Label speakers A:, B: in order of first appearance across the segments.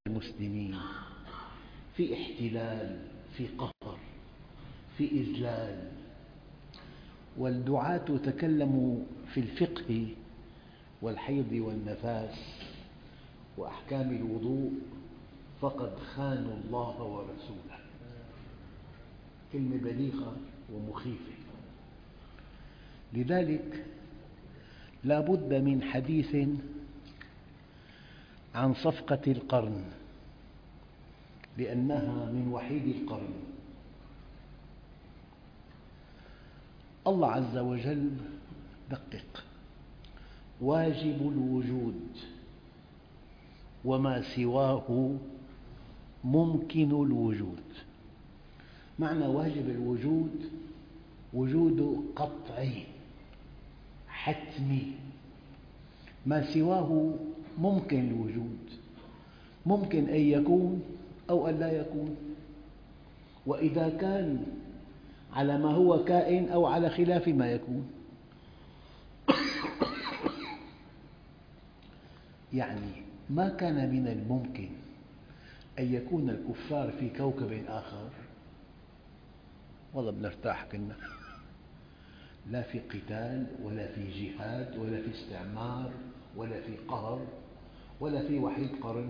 A: المسلمين في احتلال، في قهر، في إذلال، والدعاة تكلموا في الفقه والحيض والنفاس وأحكام الوضوء فقد خانوا الله ورسوله. كلمة بليغة ومخيفة. لذلك لا بد من حديث عن صفقة القرن، لأنها من وحيد القرن. الله عز وجل دقق: واجب الوجود وما سواه ممكن الوجود. معنى واجب الوجود وجود قطعي حتمي، ما سواه ممكن الوجود، ممكن أن يكون أو أن لا يكون، وإذا كان على ما هو كائن أو على خلاف ما يكون. يعني ما كان من الممكن أن يكون الكفار في كوكب آخر، والله بنرتاح كنا، لا في قتال ولا في جهاد ولا في استعمار ولا في قهر ولا في وحيد قرن.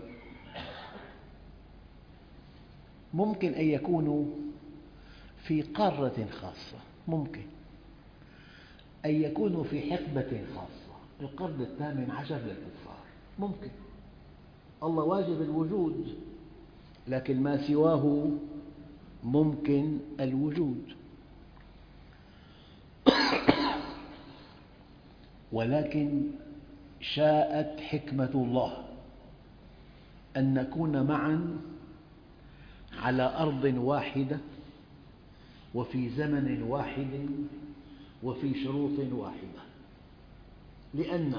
A: ممكن أن يكونوا في قارة خاصة، ممكن أن يكونوا في حقبة خاصة، القرن ال18 للكفار، ممكن. الله واجب الوجود، لكن ما سواه ممكن الوجود. ولكن شاءت حكمة الله أن نكون معا على أرض واحدة وفي زمن واحد وفي شروط واحدة، لأن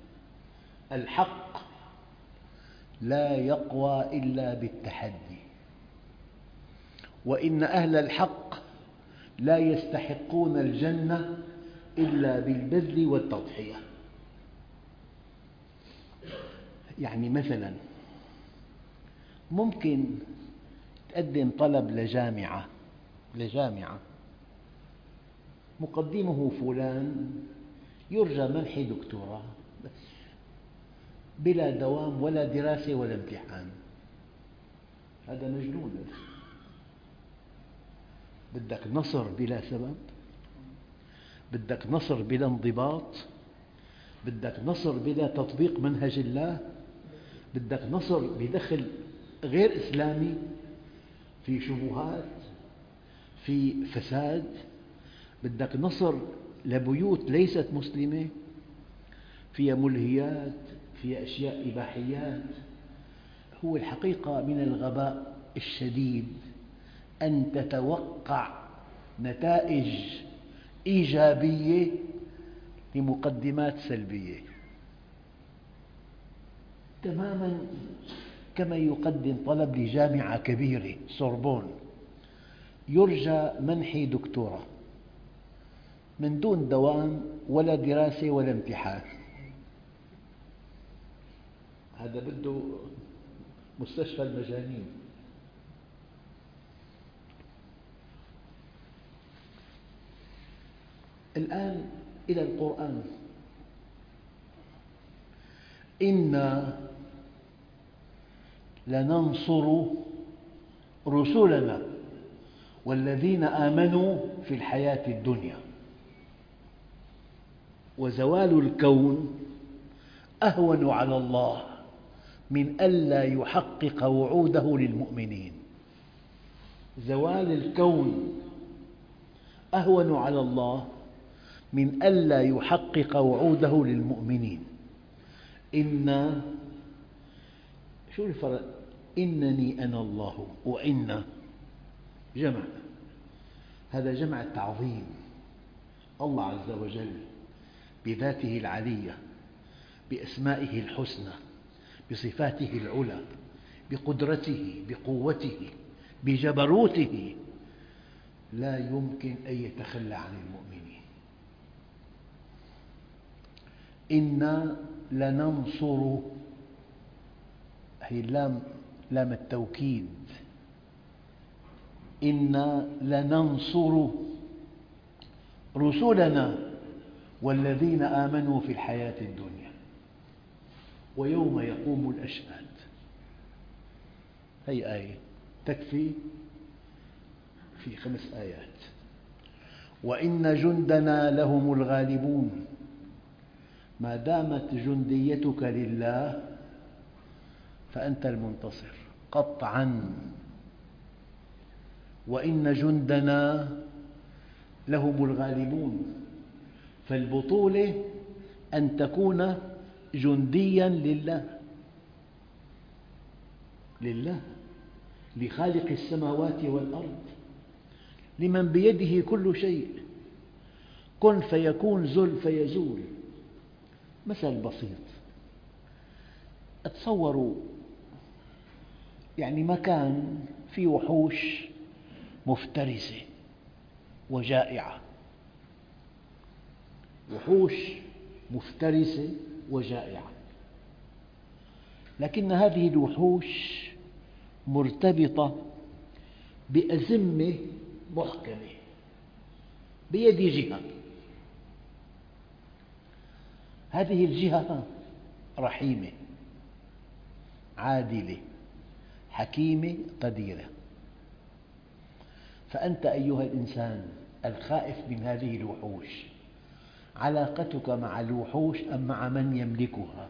A: الحق لا يقوى إلا بالتحدي، وإن أهل الحق لا يستحقون الجنة إلا بالبذل والتضحية. يعني مثلاً ممكن تقدم طلب لجامعة مقدمه فلان يرجى منح دكتوراه، بس بلا دوام ولا دراسة ولا امتحان. هذا مجنون. بدك نصر بلا سبب، بدك نصر بلا انضباط، بدك نصر بلا تطبيق منهج الله، بدك نصر بدخل غير إسلامي، في شبهات، في فساد، بدك نصر لبيوت ليست مسلمة، فيها ملهيات، فيها أشياء إباحيات. هو الحقيقة من الغباء الشديد أن تتوقع نتائج إيجابية لمقدمات سلبية، تماماً كما يقدم طلب لجامعة كبيرة سوربون يرجى منح دكتوراه من دون دوام ولا دراسة ولا امتحان. هذا بده مستشفى المجانين. الآن إلى القرآن: إنا لننصر رسلنا والذين آمنوا في الحياة الدنيا، وزوال الكون أهون على الله من ألا يحقق وعوده للمؤمنين. زوال الكون أهون على الله من ألا يحقق وعوده للمؤمنين. شو الفرق؟ إنني أنا الله، وإن جمع، هذا جمع التعظيم. الله عز وجل بذاته العلية، بأسمائه الحسنى، بصفاته العلى، بقدرته، بقوته، بجبروته، لا يمكن أن يتخلى عن المؤمنين. إنا لننصر، هي اللام لام التوكيد، إنا لننصر رسلنا والذين آمنوا في الحياة الدنيا ويوم يقوم الأشهاد. هذه آية تكفي في 5 آيات. وإن جندنا لهم الغالبون. ما دامت جنديتك لله فأنت المنتصر قطعاً. وإن جندنا لهم الغالبون، فالبطولة أن تكون جندياً لله، لخالق السماوات والأرض، لمن بيده كل شيء. كن فيكون، زل فيزول. مثل بسيط، تصوروا مكان فيه وحوش مفترسة وجائعة، وحوش مفترسة وجائعة، لكن هذه الوحوش مرتبطة بأزمة محكمة بيد جهة. هذه الجهة رحيمة عادلة حكيمة قديرة. فأنت أيها الإنسان الخائف من هذه الوحوش، علاقتك مع الوحوش أم مع من يملكها؟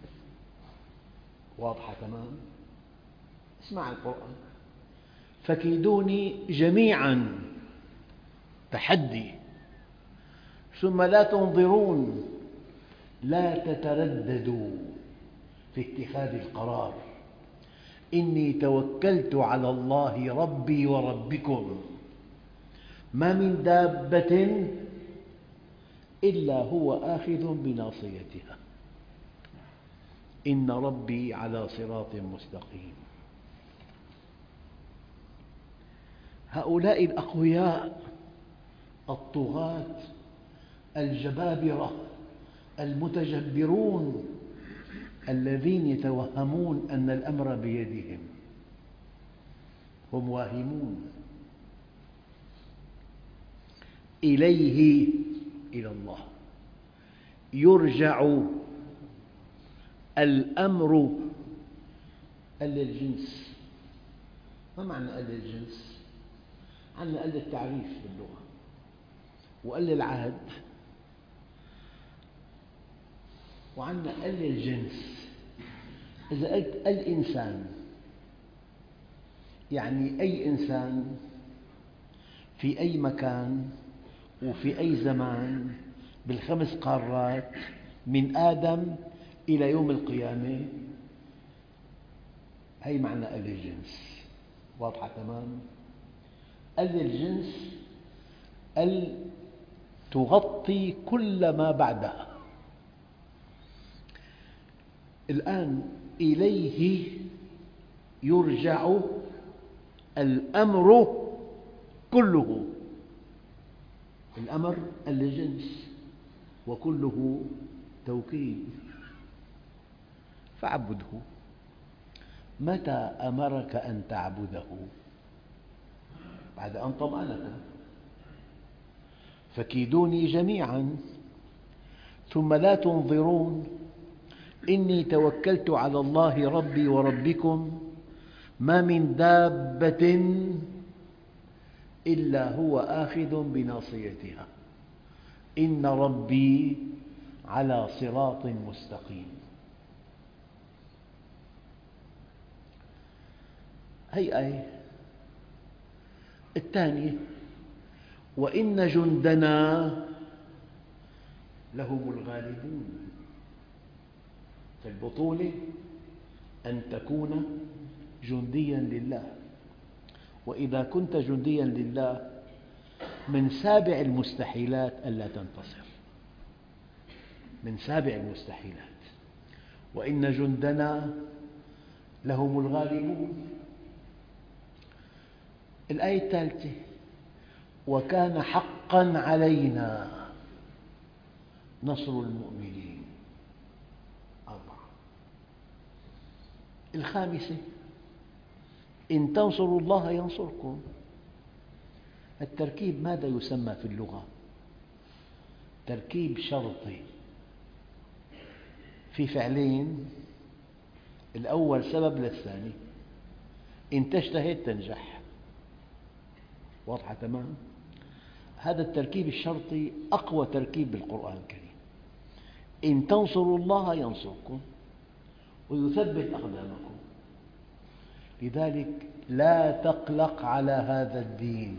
A: واضحة تمام؟ اسمع القرآن: فكيدوني جميعاً، تحدي، ثم لا تنظرون، لا تترددوا في اتخاذ القرار. إني توكلت على الله ربي وربكم، ما من دابة إلا هو آخذ بناصيتها، إن ربي على صراط مستقيم. هؤلاء الأقوياء الطغاة الجبابرة المتجبرون الذين يتوهمون أن الأمر بيدهم هم واهمون. إليه، إلى الله، يرجع الأمر. قل الجنس. ما معنى قل الجنس؟ عندنا قل التعريف باللغة، وقل العهد، وعندنا قل الجنس. إذا قلت الإنسان يعني أي إنسان في أي مكان وفي أي زمان ب5 قارات، من آدم إلى يوم القيامة. هذا معنى قل الجنس. واضحة تمام؟ قل الجنس تغطي كل ما بعدها. الآن إليه يرجع الأمر كله. الأمر قل الجنس وكله توكيد. فاعبده. متى أمرك أن تعبده؟ بعد أن طمأنك. فكيدوني جميعاً ثم لا تنظرون، إني توكلت على الله ربي وربكم، ما من دابة إلا هو آخذ بناصيتها، إن ربي على صراط مستقيم. هذه آية. الثانية: وإن جندنا لهم الغالبون. فالبطولة أن تكون جندياً لله، وإذا كنت جندياً لله من سابع المستحيلات ألا تنتصر، من سابع المستحيلات. وإن جندنا لهم الغالبون. الآية الثالثة: وكان حقاً علينا نصر المؤمنين. 4. الخامسة: إن تنصروا الله ينصركم. التركيب ماذا يسمى في اللغة؟ تركيب شرطي، في فعلين، الأول سبب للثاني، إن تجتهد تنجح. واضحة تمام؟ هذا التركيب الشرطي أقوى تركيب بالقرآن الكريم. إن تنصروا الله ينصركم ويثبت أقدامكم. لذلك لا تقلق على هذا الدين،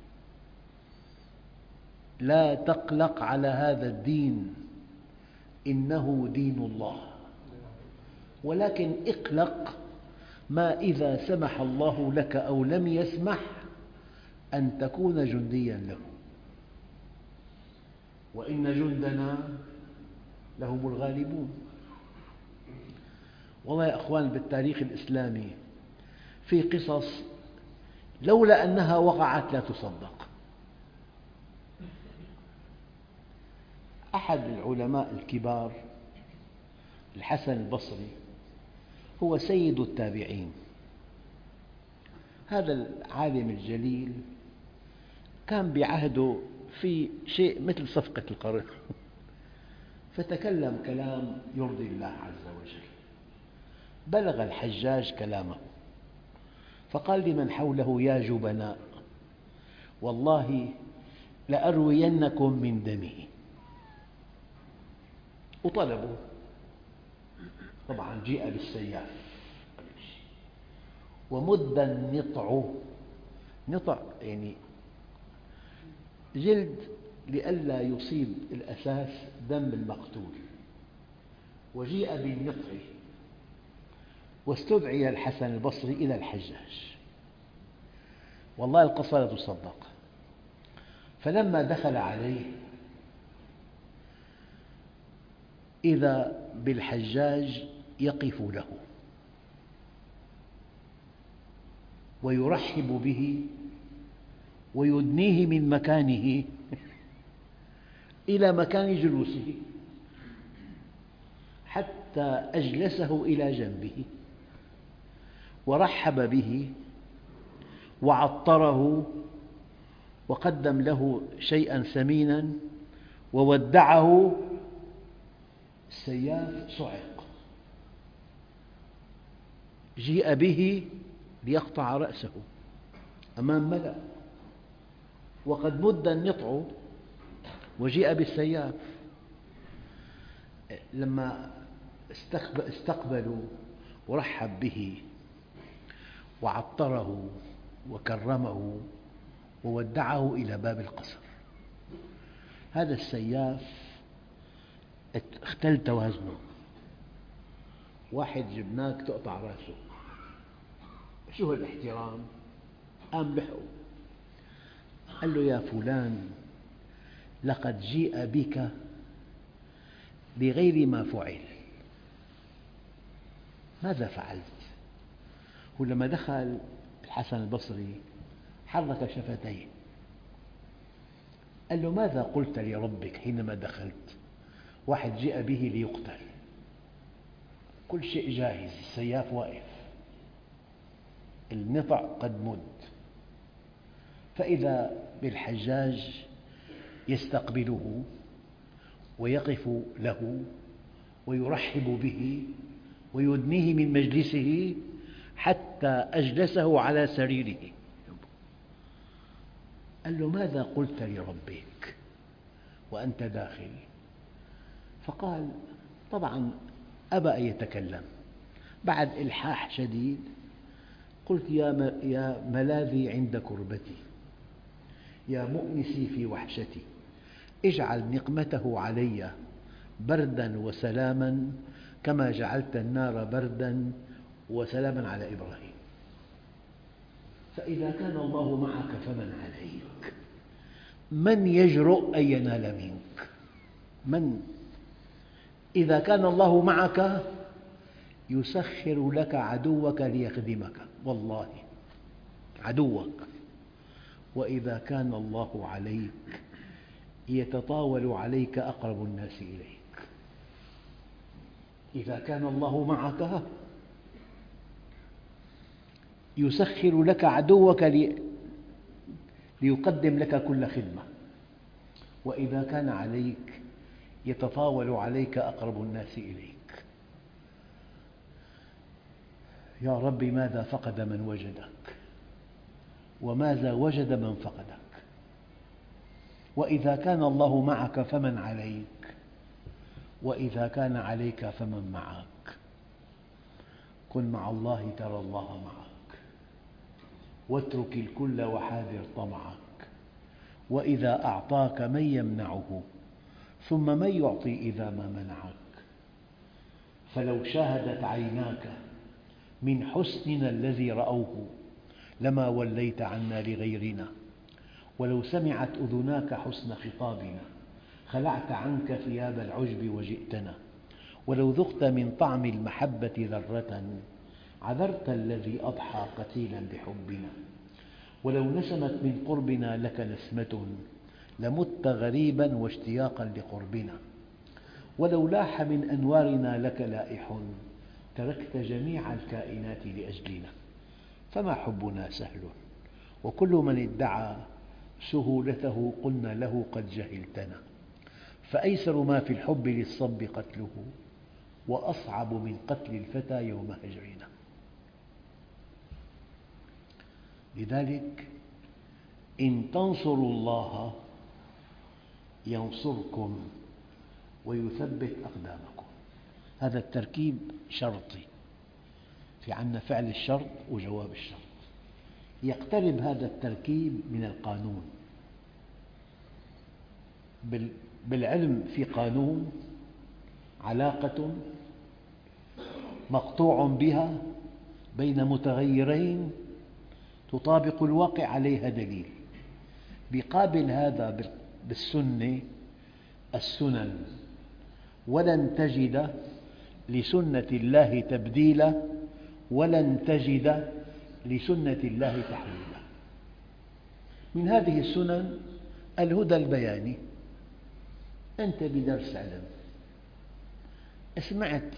A: لا تقلق على هذا الدين، إنه دين الله. ولكن اقلق ما إذا سمح الله لك أو لم يسمح أن تكون جنديا له، وإن جندنا لهم الغالبون. والله يا أخوان، بالتاريخ الإسلامي في قصص لولا أنها وقعت لا تصدق. أحد العلماء الكبار الحسن البصري هو سيد التابعين. هذا العالم الجليل كان بعهده في شيء مثل صفقة القرن، فتكلم كلام يرضي الله عز وجل. بلغ الحجاج كلامه فقال لمن حوله: يا جبناء، والله لأروينكم من دمه. وطلبوا، طبعا جيء بالسياف ومد النطع. نطع يعني جلد لئلا يصيب الأساس دم المقتول، وجيء بالنطع واستدعي الحسن البصري إلى الحجاج. والله القصة لا تصدق. فلما دخل عليه إذا بالحجاج يقف له ويرحب به ويدنيه من مكانه إلى مكان جلوسه حتى أجلسه إلى جنبه ورحب به وعطره وقدم له شيئا ثمينا وودعه. السياف صعق، جيء به ليقطع رأسه أمام ملأ، وقد مد النطع وجيء بالسياف. لما استقبلوا ورحب به وعطره وكرمه وودعه إلى باب القصر، هذا السياف اختل توازنه. واحد جبناك تقطع رأسه، شو هالاحترام؟ قام لحقه قال له: يا فلان، لقد جيء بك بغير ما فعل، ماذا فعلت؟ ولما دخل الحسن البصري حرك شفتيه، قال له: ماذا قلت لربك حينما دخلت؟ واحد جاء به ليقتل، كل شيء جاهز، السياف واقف، النطع قد مد، فإذا بالحجاج يستقبله ويقف له ويرحب به ويدنيه من مجلسه حتى أجلسه على سريره. قال له: ماذا قلت لربك وأنت داخل؟ فقال: طبعا أبى أن يتكلم. بعد إلحاح شديد قلت: يا ملاذي عند كربتي، يا مؤنسي في وحشتي، اجعل نقمته علي بردا وسلاما كما جعلت النار بردا وسلاما على إبراهيم. فإذا كان الله معك فمن عليك؟ من يجرؤ أن ينال منك؟ من؟ إذا كان الله معك يسخر لك عدوك ليخدمك، والله عدوك. وإذا كان الله عليك يتطاول عليك أقرب الناس إليك. إذا كان الله معك يسخر لك عدوك ليقدم لك كل خدمة. وإذا كان عليك يتطاول عليك أقرب الناس إليك. يا رب ماذا فقد من وجدك، وماذا وجد من فقدك. وإذا كان الله معك فمن عليك، وإذا كان عليك فمن معك. كن مع الله ترى الله معك، واترك الكل وحاذر طمعك. وإذا أعطاك من يمنعه، ثم من يعطي إذا ما منعك. فلو شاهدت عيناك من حسننا الذي رأوه لما وليت عنا لغيرنا. ولو سمعت أذناك حسن خطابنا خلعت عنك ثياب العجب وجئتنا. ولو ذقت من طعم المحبة ذرة عذرت الذي أضحى قتيلا بحبنا. ولو نسمت من قربنا لك نسمة لمت غريبا واشتياقا لقربنا. ولو لاح من أنوارنا لك لائح تركت جميع الكائنات لأجلنا. فما حبنا سهل، وكل من ادعى سهولته قلنا له قد جهلتنا. فأيسر ما في الحب للصب قتله، وأصعب من قتل الفتى يوم هجرنا. لذلك إن تنصروا الله ينصركم ويثبت أقدامكم. هذا التركيب شرطي، في عندنا فعل الشرط وجواب الشرط. يقترب هذا التركيب من القانون. بالعلم في قانون، علاقة مقطوع بها بين متغيرين تطابق الواقع عليها دليل. بيقابل هذا بالسنة السنن، ولن تجد لسنة الله تبديلا، ولن تجد لسنة الله تحويلا. من هذه السنن الهدى البياني. أنت بدرس علم سمعت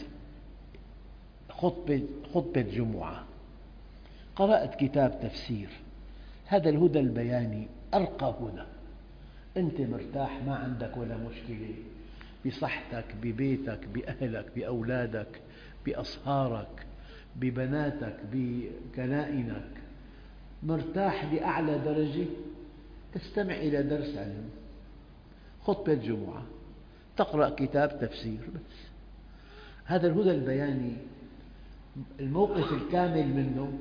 A: خطبة جمعة، قرأت كتاب تفسير، هذا الهدى البياني أرقى هدى. أنت مرتاح، ما عندك ولا مشكلة بصحتك، ببيتك، بأهلك، بأولادك، بأصهارك، ببناتك، بكنائنك، مرتاح لأعلى درجة. تستمع إلى درس علم، خطبة جمعة، تقرأ كتاب تفسير، بس. هذا الهدى البياني الموقف الكامل منه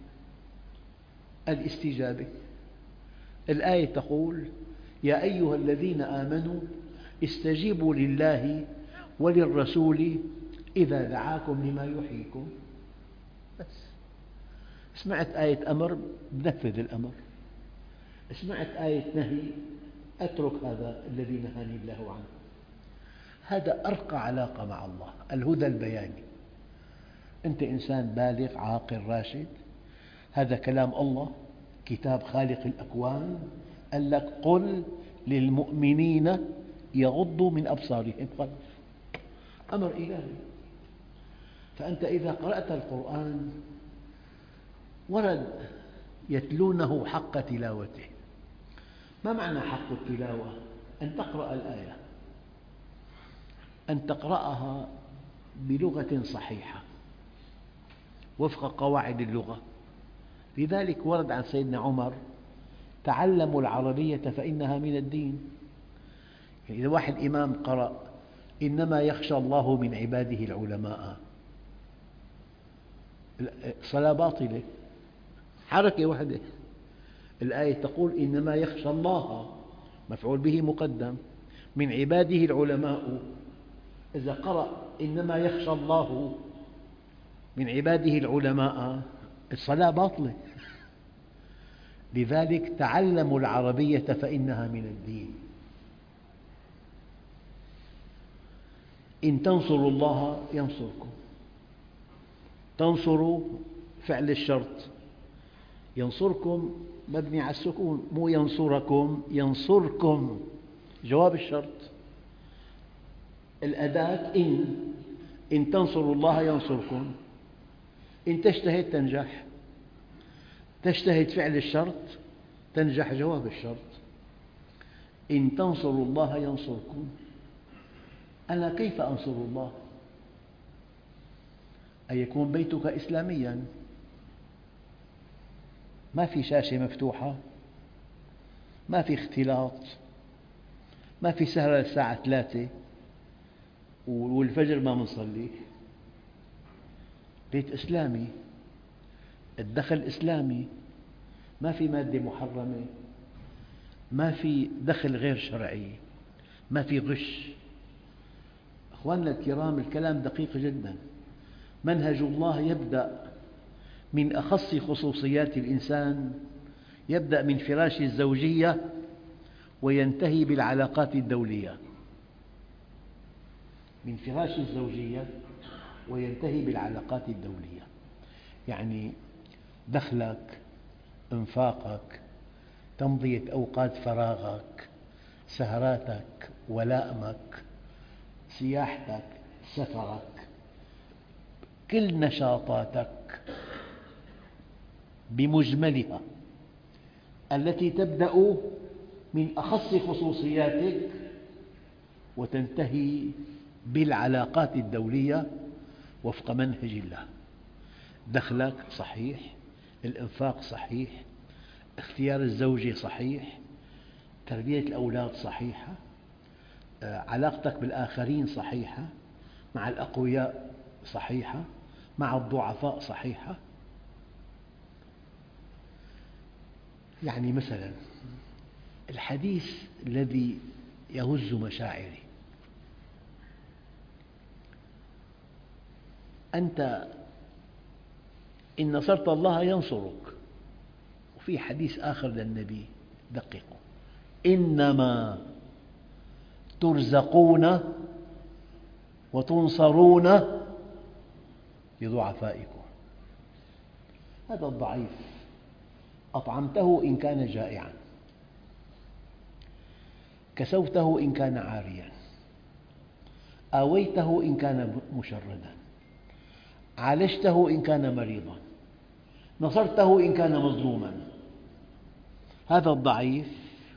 A: الاستجابة. الآية تقول: يا أيها الذين آمنوا استجيبوا لله وللرسول إذا دعاكم لما يحييكم. بس سمعت آية أمر بنفذ الأمر، سمعت آية نهي أترك هذا الذي نهاني الله عنه. هذا أرقى علاقة مع الله، الهدى البياني. أنت إنسان بالغ عاقل راشد، هذا كلام الله، كتاب خالق الأكوان، قال لك: قل للمؤمنين يغضوا من أبصارهم. أمر إلهي. فأنت إذا قرأت القرآن ورد يتلونه حق تلاوته. ما معنى حق التلاوة؟ أن تقرأ الآية، أن تقرأها بلغة صحيحة وفق قواعد اللغة. لذلك ورد عن سيدنا عمر: تعلموا العربية فإنها من الدين. يعني إذا واحد إمام قرأ: إنما يخشى الله من عباده العلماء، صلاة باطلة، حركة واحدة. الآية تقول: إنما يخشى الله، مفعول به مقدم، من عباده العلماء. إذا قرأ: إنما يخشى الله من عباده العلماء، الصلاة باطلة. لذلك تعلموا العربية فإنها من الدين. إن تنصروا الله ينصركم. تنصروا فعل الشرط، ينصركم مبني على السكون، مو ينصركم، ينصركم جواب الشرط. الأداة إن تنصروا الله ينصركم. إن تجتهد تنجح، تجتهد فعل الشرط تنجح جواب الشرط. إن تنصروا الله ينصركم. أنا كيف أنصر الله؟ أن يكون بيتك إسلامياً، ما في شاشة مفتوحة، ما في اختلاط، ما في سهرة للساعة 3 والفجر ما منصلي. بيت إسلامي، الدخل إسلامي، ما في مادة محرمة، ما في دخل غير شرعي، ما في غش. أخواننا الكرام، الكلام دقيق جدا. منهج الله يبدأ من أخص خصوصيات الإنسان، يبدأ من فراش الزوجية وينتهي بالعلاقات الدولية. من فراش الزوجية وينتهي بالعلاقات الدولية، يعني دخلك، إنفاقك، تمضية أوقات فراغك، سهراتك ولائمك، سياحتك، سفرك، كل نشاطاتك بمجملها التي تبدأ من أخص خصوصياتك وتنتهي بالعلاقات الدولية وفق منهج الله. دخلك صحيح، الإنفاق صحيح، اختيار الزوجة صحيح، تربية الأولاد صحيحة، علاقتك بالآخرين صحيحة، مع الأقوياء صحيحة، مع الضعفاء صحيحة. يعني مثلا الحديث الذي يهز مشاعري: أنت إن نصرت الله ينصرك. وفي حديث آخر للنبي، دققوا: إنما ترزقون وتنصرون بضعفائكم. هذا الضعيف أطعمته إن كان جائعا، كسوته إن كان عاريا، آويته إن كان مشردا، عالجته إن كان مريضا، نصرته إن كان مظلوما. هذا الضعيف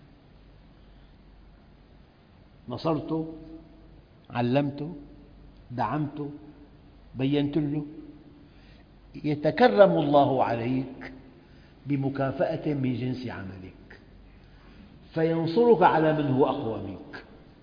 A: نصرته، علمته، دعمته، بينت له، يتكرم الله عليك بمكافأة من جنس عملك، فينصرك على من هو أقوى منك.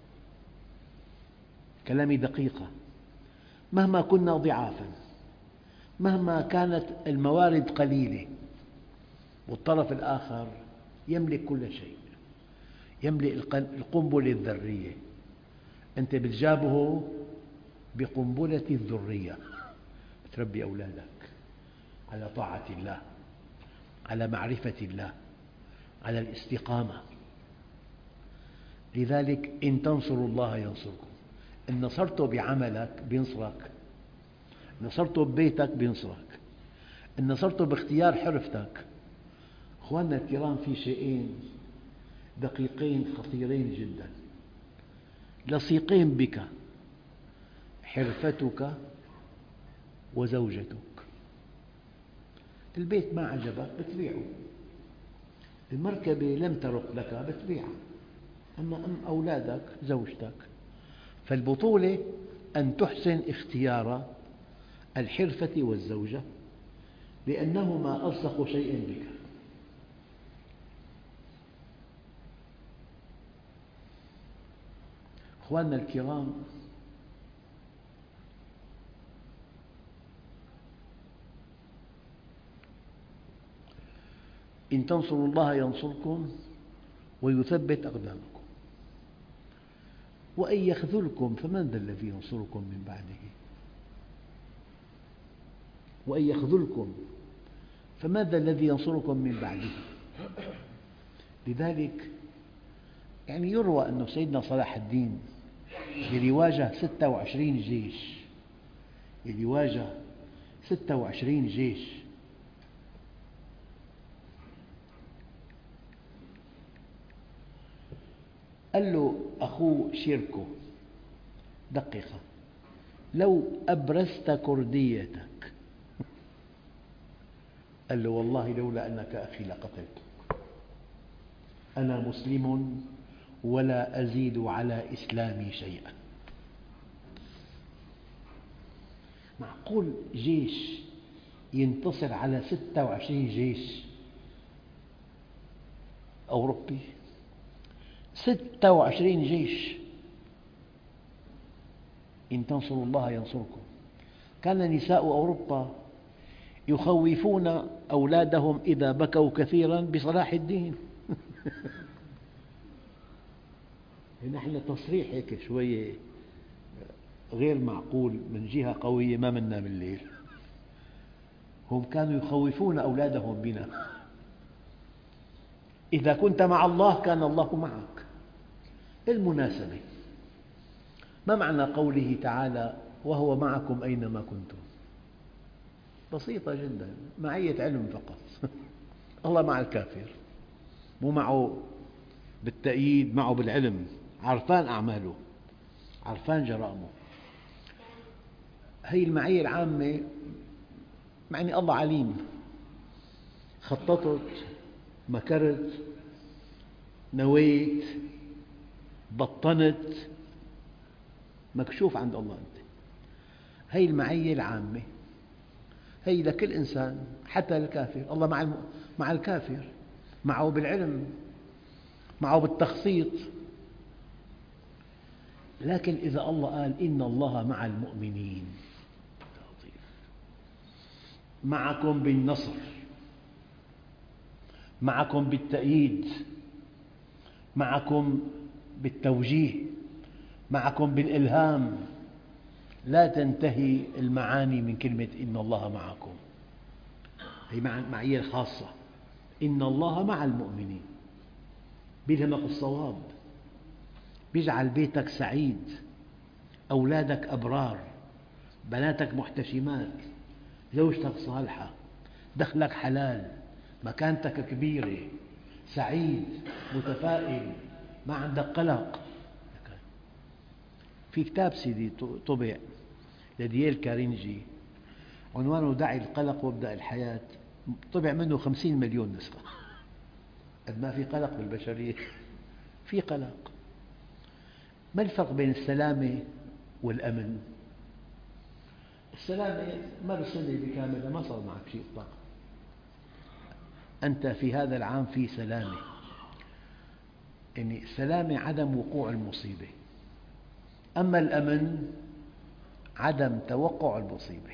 A: كلامي دقيقة. مهما كنا ضعافا، مهما كانت الموارد قليلة، والطرف الآخر يملك كل شيء، يملك القنبلة الذرية، أنت بتجابهه بقنبلة الذرية. تربي أولادك على طاعة الله، على معرفة الله، على الاستقامة. لذلك إن تنصروا الله ينصركم. إن نصرته بعملك بينصرك، إن نصرته ببيتك بينصرك، إن نصرته باختيار حرفتك. أخواننا الكرام، في شيئين دقيقين خطيرين جدا لصيقين بك: حرفتك وزوجتك. البيت ما عجبك بتبيعه، المركبة لم ترق لك بتبيعها، أما أولادك، زوجتك. فالبطولة أن تحسن اختيار الحرفة والزوجة، لأنهما ألصق شيء بك. أخواننا الكرام، إن تنصروا الله ينصركم ويثبت أقدامكم، وإن يخذلكم فمن ذا الذي ينصركم من بعده؟ وإن يخذلكم فماذا الذي ينصركم من بعده؟ لذلك يعني يروى أن سيدنا صلاح الدين اللي واجه 26 جيش، اللي واجه 26 جيش، قال له أخوه شيركو: دقيقة، لو أبرزت كرديتك قال له والله لولا أنك أخي لقتلتك، أنا مسلم ولا أزيد على إسلامي شيئا. معقول جيش ينتصر على 26 جيش أوروبي؟ 26 جيش. إن تنصروا الله ينصركم. كان نساء أوروبا يخوفون أولادهم إذا بكوا كثيرا بصلاح الدين. نحن تصريح هيك شوية غير معقول من جهة قوية ما منا بالليل. هم كانوا يخوفون أولادهم بنا. إذا كنت مع الله كان الله معك. بالمناسبة، ما معنى قوله تعالى وهو معكم أينما كنتم؟ بسيطة جدا، معية علم فقط. الله مع الكافر، مو معه بالتأييد، معه بالعلم، عرفان أعماله، عرفان جرائمه. هذه المعية العامة، معني الله عليم. خططت، مكرت، نويت، بطنت، مكشوف عند الله أنت. هذه المعية العامة، هذه لكل إنسان حتى الكافر. الله مع الكافر، معه بالعلم، معه بالتخطيط. لكن إذا الله قال إن الله مع المؤمنين، معكم بالنصر، معكم بالتأييد، معكم بالتوجيه، معكم بالإلهام، لا تنتهي المعاني من كلمة إن الله معكم. هي معية خاصة. إن الله مع المؤمنين، بيلهمك الصواب، بيجعل بيتك سعيد، أولادك أبرار، بناتك محتشمات، زوجتك صالحة، دخلك حلال، مكانتك كبيرة، سعيد، متفائل، ما عندك قلق. في كتاب سيدي طبع لدييل كارينجي عنوانه دع القلق وابدأ الحياة، طبع منه 50 مليون نسخة. قد ما في قلق بالبشرية. في قلق. ما الفرق بين السلامة والأمن؟ السلامة مر سنة بكاملة ما صار معك شيء إطلاقا، أنت في هذا العام في سلامة. يعني السلامة عدم وقوع المصيبة، أما الأمن عدم توقع المصيبة.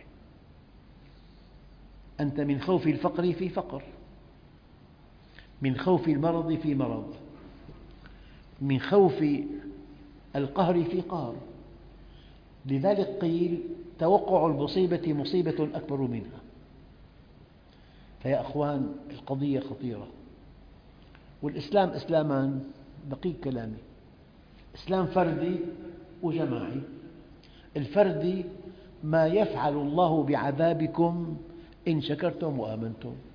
A: أنت من خوف الفقر في فقر، من خوف المرض في مرض، من خوف القهر في قهر. لذلك قيل توقع المصيبة مصيبة أكبر منها. فيا أخوان، القضية خطيرة. والإسلام إسلامان، دقيق كلامي، إسلام فردي وجماعي. الفردي ما يفعل الله بعذابكم إن شكرتم وآمنتم.